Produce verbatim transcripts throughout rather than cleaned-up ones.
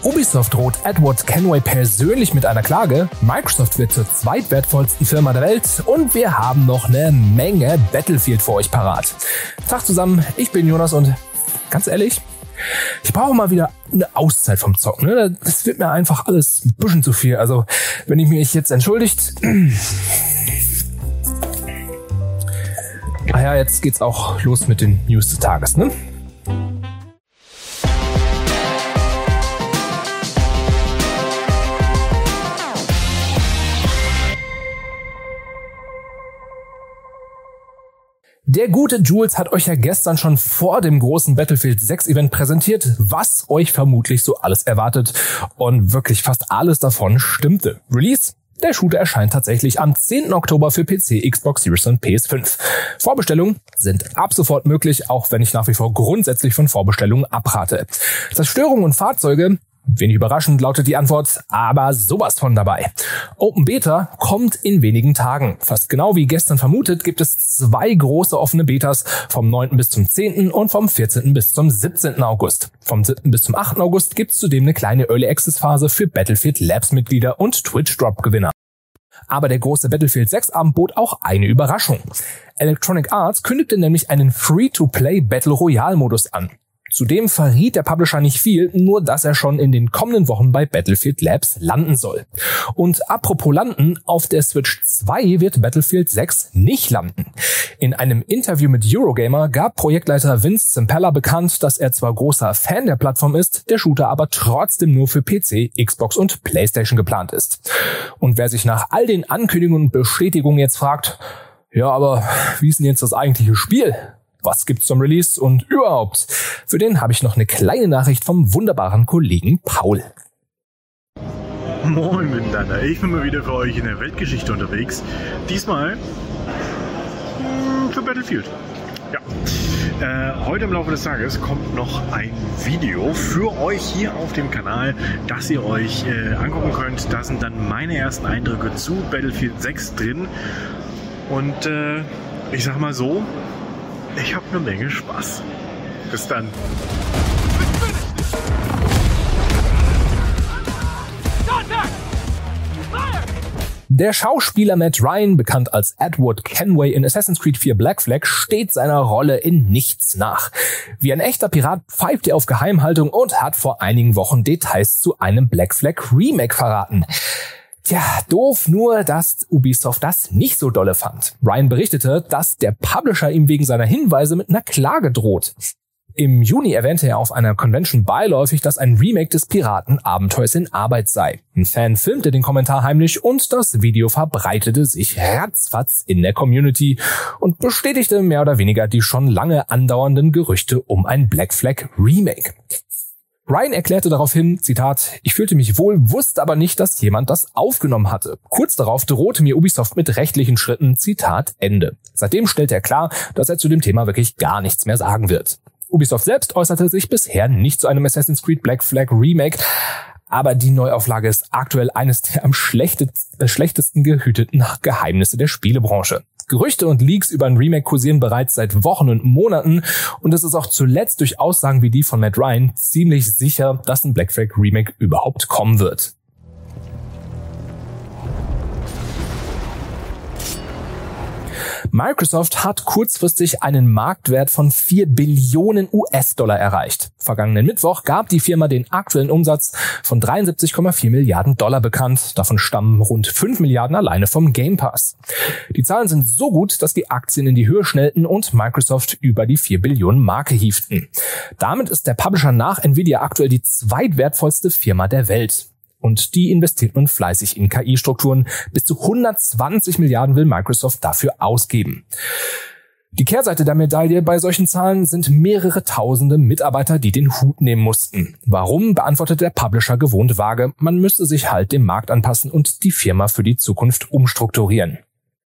Ubisoft droht Edward Kenway persönlich mit einer Klage, Microsoft wird zur zweitwertvollsten Firma der Welt und wir haben noch eine Menge Battlefield für euch parat. Tag zusammen, ich bin Jonas und ganz ehrlich, ich brauche mal wieder eine Auszeit vom Zocken. Ne? Das wird mir einfach alles ein bisschen zu viel. Also, wenn ich mich jetzt entschuldigt... Ah ja, jetzt geht's auch los mit den News des Tages, ne? Der gute Jules hat euch ja gestern schon vor dem großen Battlefield sechs Event präsentiert, was euch vermutlich so alles erwartet. Und wirklich fast alles davon stimmte. Release? Der Shooter erscheint tatsächlich am zehnten Oktober für P C, Xbox Series und P S fünf. Vorbestellungen sind ab sofort möglich, auch wenn ich nach wie vor grundsätzlich von Vorbestellungen abrate. Zerstörungen und Fahrzeuge? Wenig überraschend lautet die Antwort, aber sowas von dabei. Open Beta kommt in wenigen Tagen. Fast genau wie gestern vermutet, gibt es zwei große offene Betas vom neunten bis zum zehnten und vom vierzehnten bis zum siebzehnten August. Vom siebten bis zum achten August gibt es zudem eine kleine Early Access Phase für Battlefield Labs Mitglieder und Twitch Drop Gewinner. Aber der große Battlefield sechs Abend bot auch eine Überraschung. Electronic Arts kündigte nämlich einen Free-to-Play Battle Royale Modus an. Zudem verriet der Publisher nicht viel, nur dass er schon in den kommenden Wochen bei Battlefield Labs landen soll. Und apropos landen, auf der Switch zwei wird Battlefield sechs nicht landen. In einem Interview mit Eurogamer gab Projektleiter Vince Zampella bekannt, dass er zwar großer Fan der Plattform ist, der Shooter aber trotzdem nur für P C, Xbox und PlayStation geplant ist. Und wer sich nach all den Ankündigungen und Bestätigungen jetzt fragt, ja, aber wie ist denn jetzt das eigentliche Spiel? Was gibt's zum Release und überhaupt? Für den habe ich noch eine kleine Nachricht vom wunderbaren Kollegen Paul. Moin miteinander, ich bin mal wieder für euch in der Weltgeschichte unterwegs. Diesmal für Battlefield. Ja. Äh, heute im Laufe des Tages kommt noch ein Video für euch hier auf dem Kanal, das ihr euch äh, angucken könnt. Da sind dann meine ersten Eindrücke zu Battlefield sechs drin. Und äh, ich sag mal so, ich habe eine Menge Spaß. Bis dann. Der Schauspieler Matt Ryan, bekannt als Edward Kenway in Assassin's Creed vier Black Flag, steht seiner Rolle in nichts nach. Wie ein echter Pirat pfeift er auf Geheimhaltung und hat vor einigen Wochen Details zu einem Black Flag Remake verraten. Tja, doof nur, dass Ubisoft das nicht so dolle fand. Ryan berichtete, dass der Publisher ihm wegen seiner Hinweise mit einer Klage droht. Im Juni erwähnte er auf einer Convention beiläufig, dass ein Remake des Piratenabenteuers in Arbeit sei. Ein Fan filmte den Kommentar heimlich und das Video verbreitete sich ratzfatz in der Community und bestätigte mehr oder weniger die schon lange andauernden Gerüchte um ein Black Flag Remake. Ryan erklärte daraufhin, Zitat, ich fühlte mich wohl, wusste aber nicht, dass jemand das aufgenommen hatte. Kurz darauf drohte mir Ubisoft mit rechtlichen Schritten, Zitat, Ende. Seitdem stellte er klar, dass er zu dem Thema wirklich gar nichts mehr sagen wird. Ubisoft selbst äußerte sich bisher nicht zu einem Assassin's Creed Black Flag Remake, aber die Neuauflage ist aktuell eines der am schlechtesten gehüteten Geheimnisse der Spielebranche. Gerüchte und Leaks über ein Remake kursieren bereits seit Wochen und Monaten und es ist auch zuletzt durch Aussagen wie die von Matt Ryan ziemlich sicher, dass ein Black Flag Remake überhaupt kommen wird. Microsoft hat kurzfristig einen Marktwert von vier Billionen U S-Dollar erreicht. Vergangenen Mittwoch gab die Firma den aktuellen Umsatz von dreiundsiebzig Komma vier Milliarden Dollar bekannt. Davon stammen rund fünf Milliarden alleine vom Game Pass. Die Zahlen sind so gut, dass die Aktien in die Höhe schnellten und Microsoft über die vier Billionen Marke hieften. Damit ist der Publisher nach Nvidia aktuell die zweitwertvollste Firma der Welt. Und die investiert nun fleißig in K I-Strukturen. Bis zu hundertzwanzig Milliarden will Microsoft dafür ausgeben. Die Kehrseite der Medaille bei solchen Zahlen sind mehrere tausende Mitarbeiter, die den Hut nehmen mussten. Warum, beantwortet der Publisher gewohnt vage. Man müsste sich halt dem Markt anpassen und die Firma für die Zukunft umstrukturieren.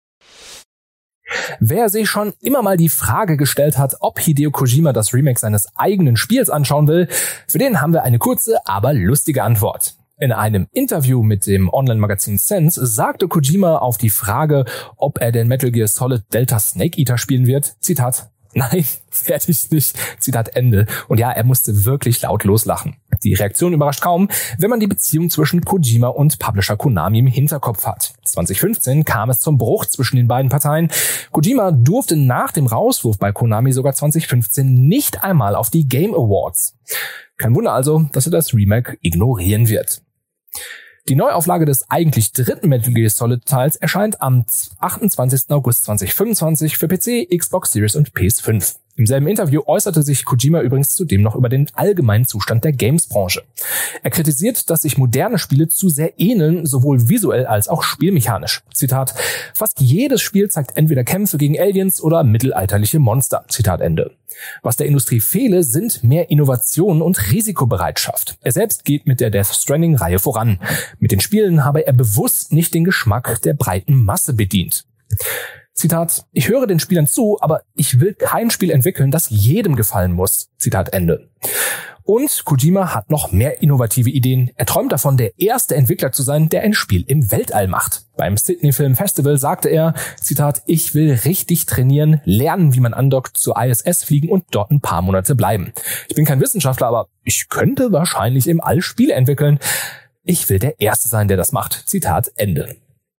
Wer sich schon immer mal die Frage gestellt hat, ob Hideo Kojima das Remake seines eigenen Spiels anschauen will, für den haben wir eine kurze, aber lustige Antwort. In einem Interview mit dem Online-Magazin Sense sagte Kojima auf die Frage, ob er den Metal Gear Solid Delta Snake Eater spielen wird, Zitat, Nein, werde ich nicht. Zitat Ende. Und ja, er musste wirklich laut loslachen. Die Reaktion überrascht kaum, wenn man die Beziehung zwischen Kojima und Publisher Konami im Hinterkopf hat. zwanzig fünfzehn kam es zum Bruch zwischen den beiden Parteien. Kojima durfte nach dem Rauswurf bei Konami sogar zwanzig fünfzehn nicht einmal auf die Game Awards. Kein Wunder also, dass er das Remake ignorieren wird. Die Neuauflage des eigentlich dritten Metal Gear Solid Teils erscheint am achtundzwanzigsten August zweitausendfünfundzwanzig für P C, Xbox Series und P S fünf. Im selben Interview äußerte sich Kojima übrigens zudem noch über den allgemeinen Zustand der Games-Branche. Er kritisiert, dass sich moderne Spiele zu sehr ähneln, sowohl visuell als auch spielmechanisch. Zitat: Fast jedes Spiel zeigt entweder Kämpfe gegen Aliens oder mittelalterliche Monster. Zitat Ende. Was der Industrie fehle, sind mehr Innovationen und Risikobereitschaft. Er selbst geht mit der Death Stranding-Reihe voran. Mit den Spielen habe er bewusst nicht den Geschmack der breiten Masse bedient. Zitat: Ich höre den Spielern zu, aber ich will kein Spiel entwickeln, das jedem gefallen muss. Zitat Ende. Und Kojima hat noch mehr innovative Ideen. Er träumt davon, der erste Entwickler zu sein, der ein Spiel im Weltall macht. Beim Sydney Film Festival sagte er, Zitat: Ich will richtig trainieren, lernen, wie man andockt, zur I S S fliegen und dort ein paar Monate bleiben. Ich bin kein Wissenschaftler, aber ich könnte wahrscheinlich im All Spiele entwickeln. Ich will der Erste sein, der das macht. Zitat Ende.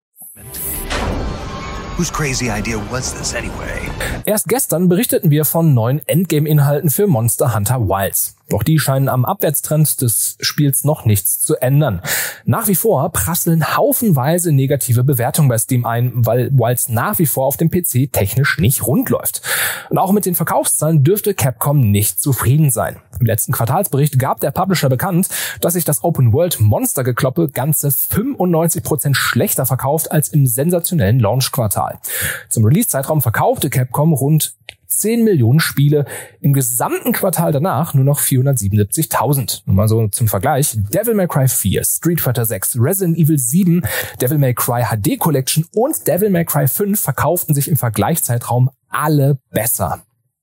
Whose crazy idea was this anyway? Erst gestern berichteten wir von neuen Endgame-Inhalten für Monster Hunter Wilds. Doch die scheinen am Abwärtstrend des Spiels noch nichts zu ändern. Nach wie vor prasseln haufenweise negative Bewertungen bei Steam ein, weil Wilds nach wie vor auf dem P C technisch nicht rund läuft. Und auch mit den Verkaufszahlen dürfte Capcom nicht zufrieden sein. Im letzten Quartalsbericht gab der Publisher bekannt, dass sich das Open-World-Monstergekloppe ganze fünfundneunzig Prozent schlechter verkauft als im sensationellen Launch-Quartal. Zum Release-Zeitraum verkaufte Capcom rund zehn Millionen Spiele, im gesamten Quartal danach nur noch vierhundertsiebenundsiebzigtausend. Nur mal so zum Vergleich: Devil May Cry vier, Street Fighter sechs, Resident Evil sieben, Devil May Cry H D Collection und Devil May Cry fünf verkauften sich im Vergleichszeitraum alle besser.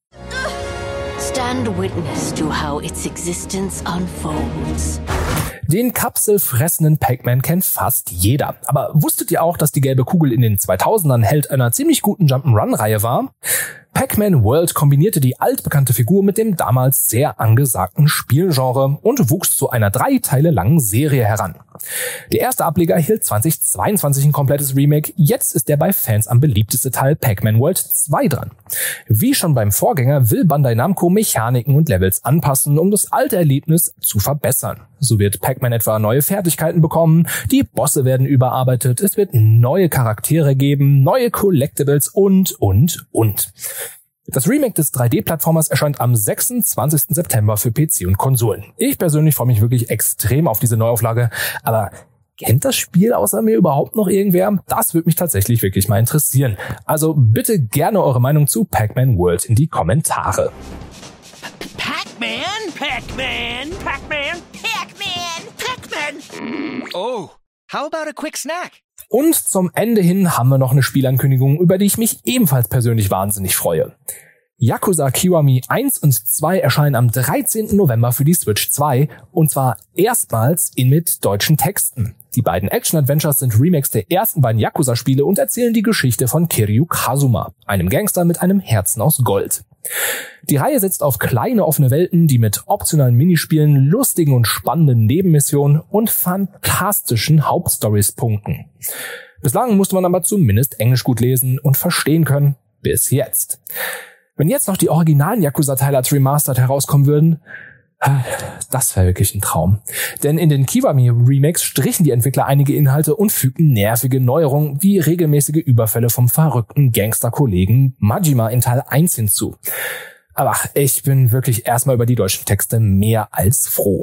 Stand witness to how its existence unfolds. Den kapselfressenden Pac-Man kennt fast jeder. Aber wusstet ihr auch, dass die gelbe Kugel in den zweitausendern Held einer ziemlich guten Jump'n'Run-Reihe war? Pac-Man World kombinierte die altbekannte Figur mit dem damals sehr angesagten Spielgenre und wuchs zu einer drei Teile langen Serie heran. Der erste Ableger erhielt zweitausendzweiundzwanzig ein komplettes Remake, jetzt ist der bei Fans am beliebteste Teil Pac-Man World zwei dran. Wie schon beim Vorgänger will Bandai Namco Mechaniken und Levels anpassen, um das alte Erlebnis zu verbessern. So wird Pac-Man etwa neue Fertigkeiten bekommen, die Bosse werden überarbeitet, es wird neue Charaktere geben, neue Collectibles und, und, und. Das Remake des drei D-Plattformers erscheint am sechsundzwanzigsten September für P C und Konsolen. Ich persönlich freue mich wirklich extrem auf diese Neuauflage, aber kennt das Spiel außer mir überhaupt noch irgendwer? Das würde mich tatsächlich wirklich mal interessieren. Also bitte gerne eure Meinung zu Pac-Man World in die Kommentare. Pac-Man, Pac-Man, Pac-Man, Pac-Man, Pac-Man. Oh, how about a quick snack? Und zum Ende hin haben wir noch eine Spielankündigung, über die ich mich ebenfalls persönlich wahnsinnig freue. Yakuza Kiwami eins und zwei erscheinen am dreizehnten November für die Switch zwei und zwar erstmals in mit deutschen Texten. Die beiden Action-Adventures sind Remakes der ersten beiden Yakuza-Spiele und erzählen die Geschichte von Kiryu Kazuma, einem Gangster mit einem Herzen aus Gold. Die Reihe setzt auf kleine offene Welten, die mit optionalen Minispielen, lustigen und spannenden Nebenmissionen und fantastischen Hauptstories punkten. Bislang musste man aber zumindest Englisch gut lesen und verstehen können. Bis jetzt. Wenn jetzt noch die originalen Yakuza-Teile als Remastered herauskommen würden, das wäre wirklich ein Traum. Denn in den Kiwami-Remakes strichen die Entwickler einige Inhalte und fügten nervige Neuerungen wie regelmäßige Überfälle vom verrückten Gangster-Kollegen Majima in Teil eins hinzu. Aber ich bin wirklich erstmal über die deutschen Texte mehr als froh.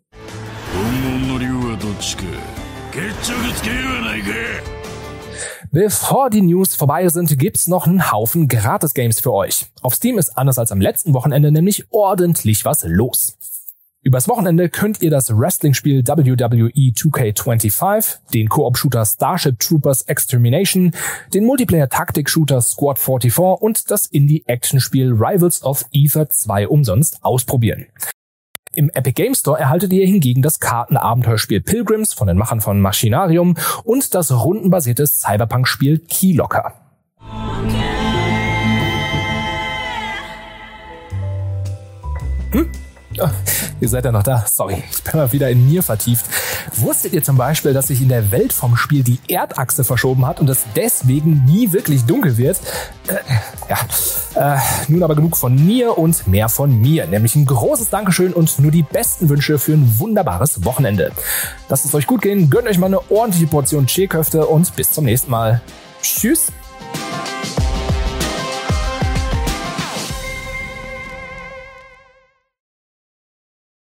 Bevor die News vorbei sind, gibt's noch einen Haufen Gratis-Games für euch. Auf Steam ist anders als am letzten Wochenende nämlich ordentlich was los. Übers Wochenende könnt ihr das Wrestling-Spiel W W E two K fünfundzwanzig, den Koop-Shooter Starship Troopers Extermination, den Multiplayer-Taktik-Shooter Squad vierundvierzig und das Indie-Action-Spiel Rivals of Aether zwei umsonst ausprobieren. Im Epic Games Store erhaltet ihr hingegen das Kartenabenteuerspiel Pilgrims von den Machern von Machinarium und das rundenbasierte Cyberpunk-Spiel Keylocker. Hm? Oh, ihr seid ja noch da. Sorry, ich bin mal wieder in Nier vertieft. Wusstet ihr zum Beispiel, dass sich in der Welt vom Spiel die Erdachse verschoben hat und es deswegen nie wirklich dunkel wird? Äh, ja, äh, nun aber genug von Nier und mehr von mir. Nämlich ein großes Dankeschön und nur die besten Wünsche für ein wunderbares Wochenende. Lasst es euch gut gehen, gönnt euch mal eine ordentliche Portion Chee-Köfte und bis zum nächsten Mal. Tschüss.